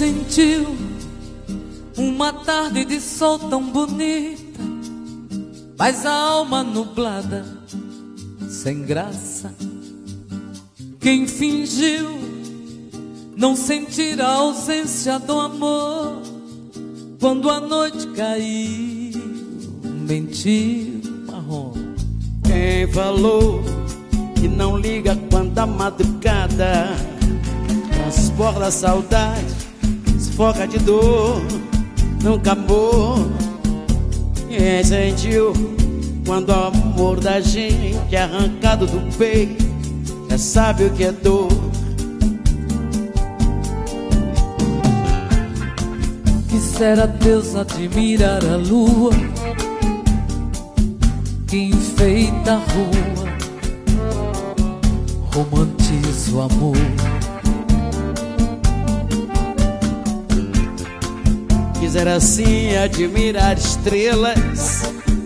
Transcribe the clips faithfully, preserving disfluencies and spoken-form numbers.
sentiu uma tarde de sol tão bonita, mas a alma nublada, sem graça. Quem fingiu não sentir a ausência do amor, quando a noite caiu, mentiu, marrom. Quem falou que não liga quando a madrugada transporta a saudade, sufoca de dor, nunca amor. Quem sentiu quando o amor da gente é arrancado do peito, já sabe o que é dor. Quisera Deus admirar a lua que enfeita a rua, romantiza o amor. Quisera assim admirar estrelas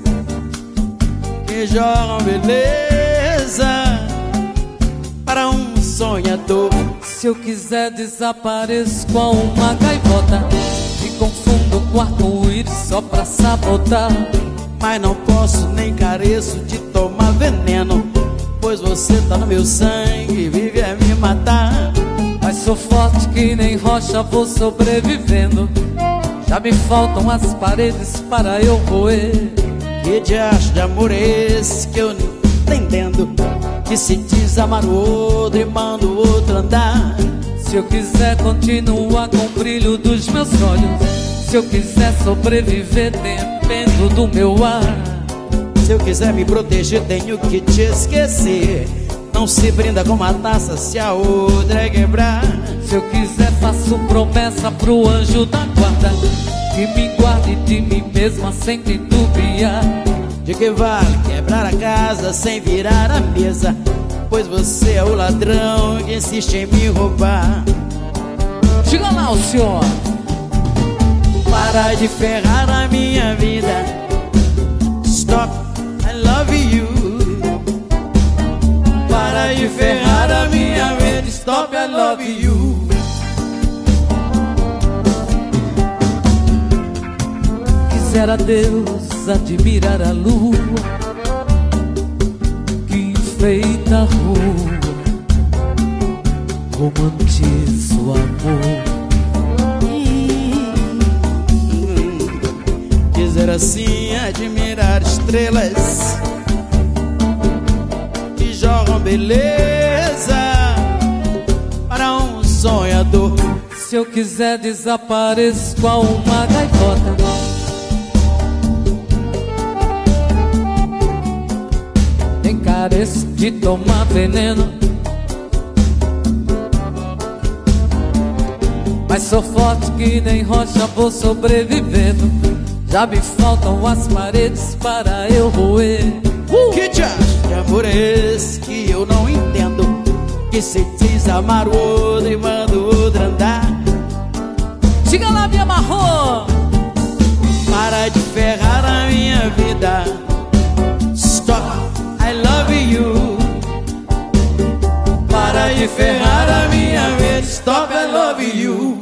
que jogam beleza para um sonhador. Se eu quiser desapareço com uma gaivota, me confundo com arco-íris só pra sabotar. Mas não posso nem careço de tomar veneno, pois você tá no meu sangue e vive a me matar. Mas sou forte que nem rocha, vou sobrevivendo. Já me faltam as paredes para eu roer. Que diacho de amor é esse que eu não tô entendendo, que se diz amar o outro e manda o outro andar? Se eu quiser continuar com o brilho dos meus olhos, se eu quiser sobreviver dependo do meu ar. Se eu quiser me proteger tenho que te esquecer. Não se brinda com uma taça se a outra é quebrar. Se eu quiser faço promessa pro anjo da guarda, que me guarde de mim mesma sem titubear. De que vale quebrar a casa sem virar a mesa, pois você é o ladrão que insiste em me roubar. Diga lá o senhor. Para de ferrar a minha vida. Stop, I love you. Para de ferrar a minha vida. Stop, I love you. Quisera Deus admirar a lua que enfeita a rua, romantiza o amor. Quiser assim admirar estrelas que jogam beleza para um sonhador. Se eu quiser desapareço com uma gaivota, nem careço de tomar veneno. Mas sou forte que nem rocha, vou sobrevivendo. Já me faltam as paredes para eu roer. uh! Que diacho de amor é esse que eu não entendo, que se diz amar o outro e manda o outro andar? Diga lá, me amarrou. Para de ferrar a minha vida. Stop, I love you. Para de ferrar a minha vida. Stop, I love you.